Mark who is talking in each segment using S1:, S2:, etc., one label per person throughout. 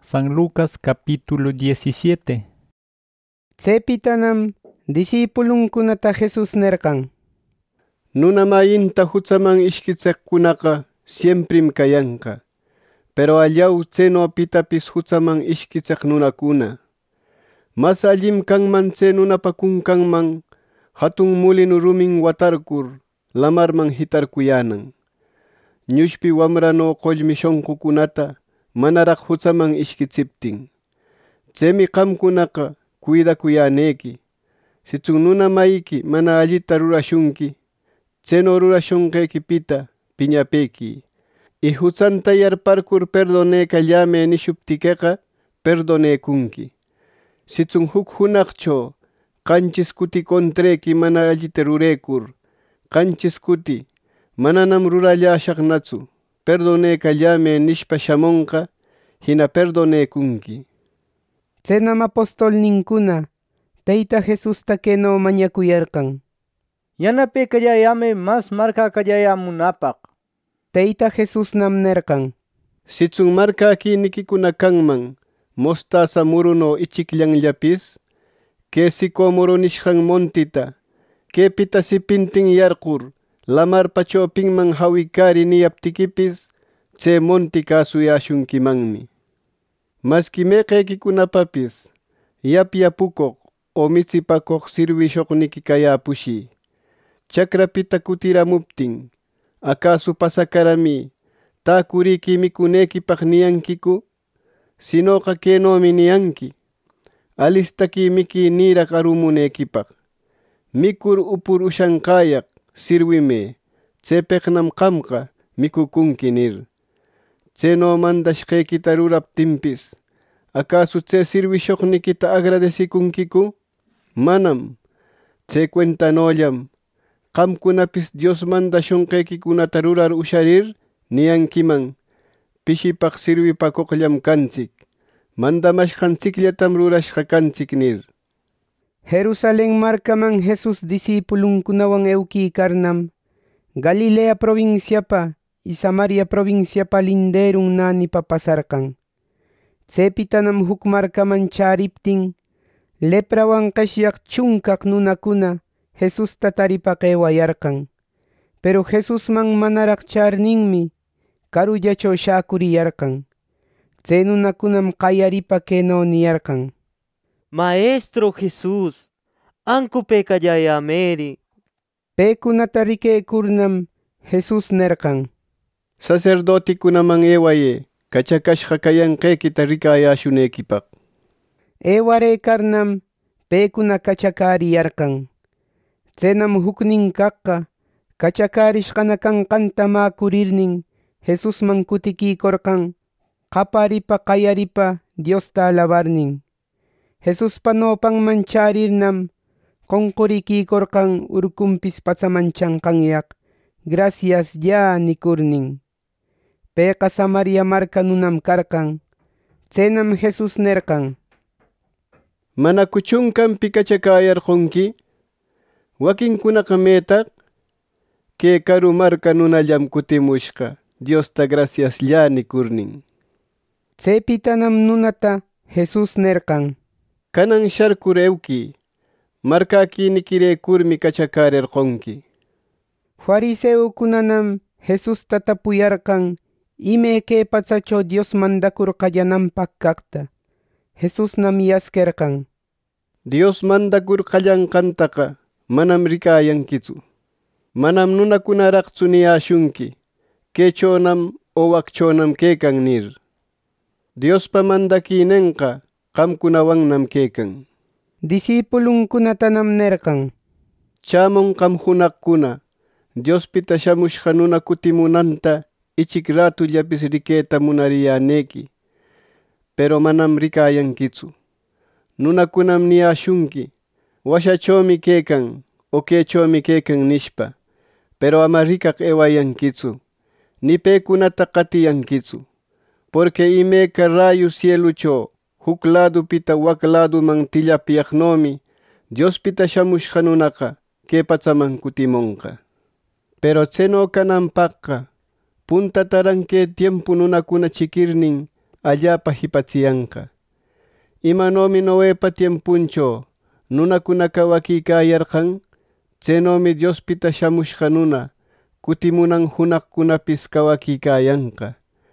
S1: San Lucas capítulo 17.
S2: Tsepitanam disipulunkunata Jesus nerkan:
S3: Nuna mayinta hutsaman ishkitseqkunaqa siemprim kayanqa. Pero allaw tseno pitapis hutsaman ishkitseq nunakuna. Mas allim kanman tse nunapa kunkanman hatun mulinu rumin watarkur lamarman hitarkuyanan. Ñushpi wamrano qollmi shonqukunata manaraq hutsaman ishkitsiptin. Tsemi qamkunaqa cuidakuyaneki. Sitsun nuna mayiki mana allita rurashunki, tseno rurashunqekipita piñapeki. Y hutsanta yarparkur perdoneka llame nishuptikeqa perdonekunki. Sitsun huk hunaqcho qanchis kuti kontreki mana allita rurekur, qanchis kuti mananam rurallashaqnatsu perdoneka llame nishpa shamonqa hina perdonekunki.
S2: Tsenam apostolninkuna Tayta Jesusta keno mañakuyarqan:
S4: Yanapekallame mas markakallamunapaq.
S2: Tayta Jesusnam nerqan:
S3: Sitsun markakinikikuna kanman mostaza muruno ichikllanllapis, que sicómoro nishqan montita, que pita sipintin yarqur lamarpa chopinman hawikari niyaptikipis, tse monti kasuyashunkimanmi. Maski meqekikunapapis yapyapukoq o mitsipakoq sirwishoqniki kayapushi. Chakrapita kutiramuptin, ¿acaso pasakarami takuriki mikunekipaq niyankiku? Sinoqa kenomi niyanki: alistaki miki niraq arumunekipaq. Mikur upur ushanqayaq sirwime, tsepeqnam qamqa mikukunki nir. Tseno mandashqekita ruraptinpis, ¿acaso tse sirwishoqnikita agradecikunkiku? Manam. Tse cuentanollam qamkunapis Dios mandashunqekikunata rurar usharir niyankiman: pishipaq sirwipakuqllam kanchik, mandamashqanchikllatam rurashqa kanchik nir.
S2: Jerusalén markaman Jesus disipulunkunawan eukiykarnam, Galilea provinciapa y Samaria provinciapa linderun nanipa pasarqan. Tsepitanam huk markaman chariptin, leprawan qeshyaq chunkaq nunakuna Jesusta taripaq ewayarqan. Pero Jesusman manaraq charninmi karullachaw shakuriyarqan. Tse nunakunam qayaripa keno niyarqan:
S4: Maestro Jesús, ankupekayameri.
S2: Pekunata rikaykurnam Jesus nerqan:
S3: Sacerdotikunaman ewaye, kachakashqa kayanqekita rikayashunekipaq.
S2: Ewaraykarnam pekuna kachakariyarqan. Tsenam huknin kaqqa kachakarishqana kanqanta makurirnin Jesusman kutikikorqan, qaparipa qayaripa Diosta alabarnin. Jesuspa nopanman charirnam qunqurikikorqan urkunpis patsamanchanqanyaq gracias ya nikurnin. Payqa Samaria marka nunam karqan. Tsenam Jesus nerqan:
S3: ¿Manaku chunkanpi kachakayarqunki? Wakinkunaqa metaq? Que karu marka nunallam kutimushqa Diosta gracias ya nikurnin.
S2: Tsepitanam nunata Jesus nerqan:
S3: Kanan sharkur ewki, markakinikirekurmi kachakarirqunki.
S2: Fariseukunanam Jesusta tapuyarqan ime kay patsachaw Dios mandakur qallananpaq kaqta. Jesusnam yaskerqan:
S3: Dios mandakur qallanqantaqa manam rikayankitsu. Manam nunakunaraqtsu niyashunki, kechonam o wakchonam kekan nir. Diospa mandakinenqa qamkunawannam kekan.
S2: Disipulunkunatanam nerqan:
S3: Chamunqam hunaqkuna Diospita shamushqa nuna kutimunanta ichik ratullapis rikayta munariyaneki, pero manam rikayankitsu. Nunakunam niyashunki: washachomi kekan o kechomi kekan nishpa, pero ama rikaq ewayankitsu, ni pekunata qatiyankitsu. Porque imeka rayu cielucho huk ladupita wak laduman tillapyaqnomi Diospita shamushqa nunaqa kay patsaman kutimunqa. Pero tseno kananpaqqa puntataranque tiempo nunakuna chikirnin allapa hipachiyanqa. Imanomi Noepa tiempuncho nunakuna kawakikaayarqan, chaynomi Diospita shamushqa nuna kutimunan hunaqkunapis kawakikaayanqa.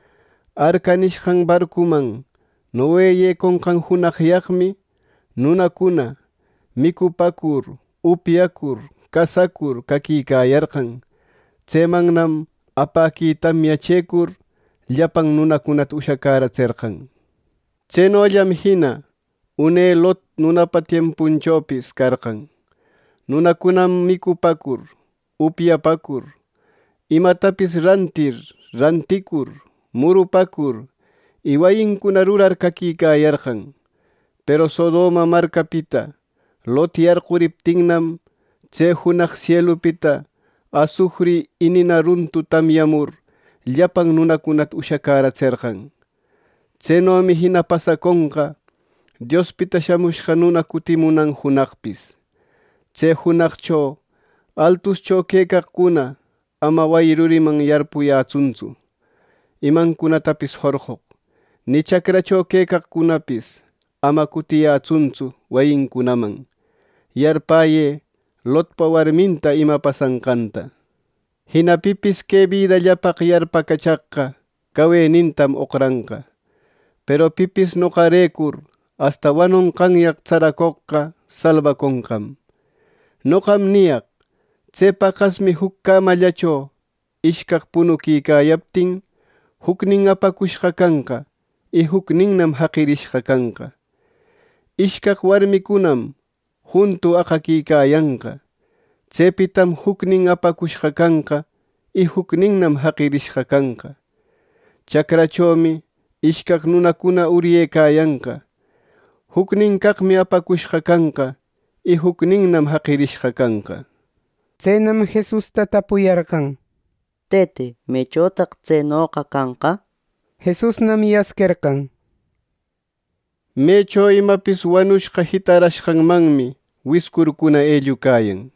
S3: Arka nishqan barkuman Noé yekonqan hunaqyaqmi nunakuna mikupakur, upyakur, kasakur kakikaayarqan. Chaymannam apaki tamyachaykur llapan nunakunata ushakaracherqan. Chaynollam hina une Lot nunapa tiempunchopis karqan. Nunakunam mikupakur, upyapakur, imatapis rantikur, murupakur, iwayinkuna rurar kakikaayarqan. Pero Sodoma markapita Lot yarquriptinnam chay hunaq cielupita azufri inina runtu tamyamur llapan nunakunata ushakaracherqan. Chaynomi hina pasakonqa Diospita shamushqa nuna kutimunan hunaqpis. Chay hunaqcho altuscho kaykaqkuna ama wayruriman yarpuyatsunchu, imankunatapis horqoq, ni chakracho kaykaqkunapis ama kutiyatsunchu wayinkunaman. Yarpaye Lotpa warminta ima pasanqanta. Hina pipis kay vidallapaq yarpakachaqqa kawaynintam uqranqa. Pero pipis noqaraykur hasta wanunqanyaq charakuqqa salvakonqam. Noqam niyaq, chay paqasmi huk kamallacho ishkaq punukikaayaptin huknin apakushqa kanqa y hukninnam haqirishqa kanqa. Ishkaq warmikunam juntu aqakikaayanqa. Chaypitam huknin apakushqa kanqa y hukninnam haqirishqa kanqa. Chakrachomi ishkaq nunakuna uryaykaayanqa. Huknin kaqmi apakushqa kanqa y hukninnam haqirishqa kanqa.
S2: Chaynam Jesusta tapuyarqan:
S5: Tete, ¿mechotaq chaynoqa kanqa?
S2: Jesusnam yaskerqan:
S3: Mecho imapis wanushqa hitarashqanmanmi wiskurkuna ellukayan.